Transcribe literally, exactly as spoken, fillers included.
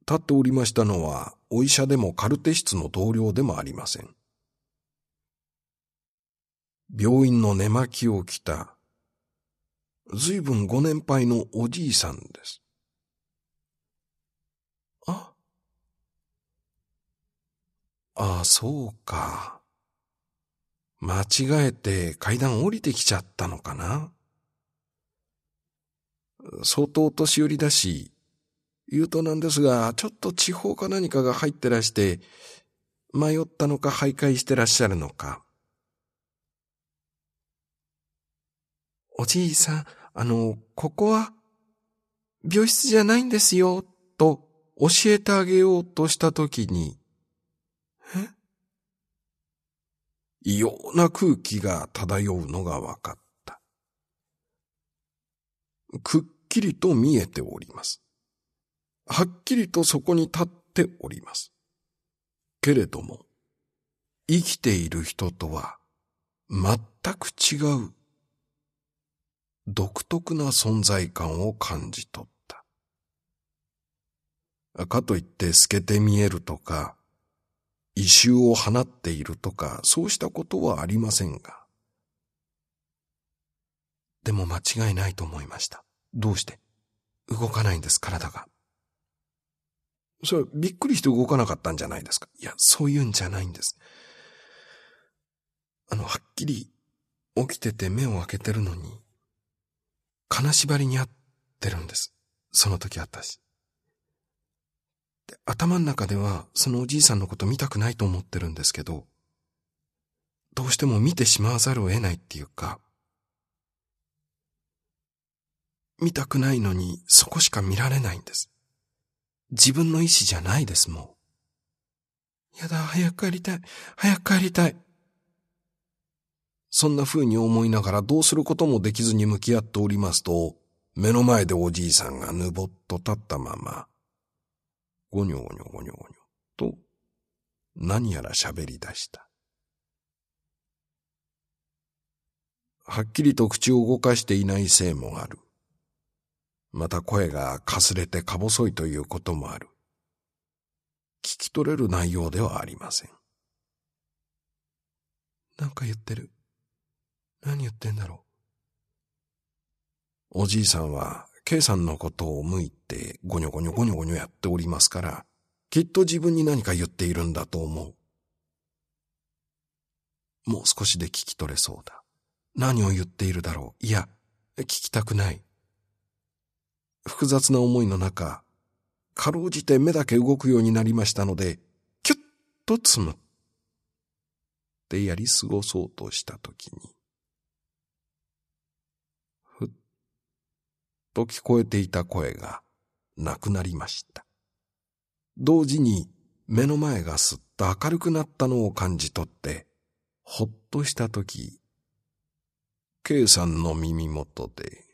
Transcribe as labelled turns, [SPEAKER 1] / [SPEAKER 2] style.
[SPEAKER 1] 立っておりましたのは、お医者でもカルテ室の同僚でもありません。病院の寝巻きを着た、ずいぶんご年配のおじいさんです。あ、ああ、そうか。間違えて階段降りてきちゃったのかな。相当年寄りだし、言うとなんですが、ちょっと地方か何かが入ってらして、迷ったのか徘徊してらっしゃるのか。おじいさん、あの、ここは、病室じゃないんですよ、と教えてあげようとしたときに、え？異様な空気が漂うのがわかった。くっきりと見えております。はっきりとそこに立っております。けれども、生きている人とは全く違う独特な存在感を感じ取った。かといって透けて見えるとか、異臭を放っているとか、そうしたことはありませんが。でも間違いないと思いました。どうして？動かないんです、体が。それびっくりして動かなかったんじゃないですか。いや、そういうんじゃないんです。あの、はっきり起きてて目を開けてるのに、金縛りにあってるんです。その時私。で、頭の中ではそのおじいさんのこと見たくないと思ってるんですけど、どうしても見てしまわざるを得ないっていうか、見たくないのにそこしか見られないんです。自分の意志じゃないです、もう。やだ、早く帰りたい。早く帰りたい。そんな風に思いながらどうすることもできずに向き合っておりますと、目の前でおじいさんがぬぼっと立ったまま、ごにょごにょごにょごにょと何やら喋り出した。はっきりと口を動かしていないせいもある。また声がかすれてか細いということもある。聞き取れる内容ではありません。なんか言ってる。何言ってんだろう。おじいさんは、K さんのことを向いてゴニョゴニョゴニョゴニョやっておりますから、きっと自分に何か言っているんだと思う。もう少しで聞き取れそうだ。何を言っているだろう。いや、聞きたくない。複雑な思いの中、かろうじて目だけ動くようになりましたので、キュッとつむってやり過ごそうとしたときに、ふっと聞こえていた声がなくなりました。同時に目の前がすっと明るくなったのを感じ取って、ほっとしたとき、K さんの耳元で、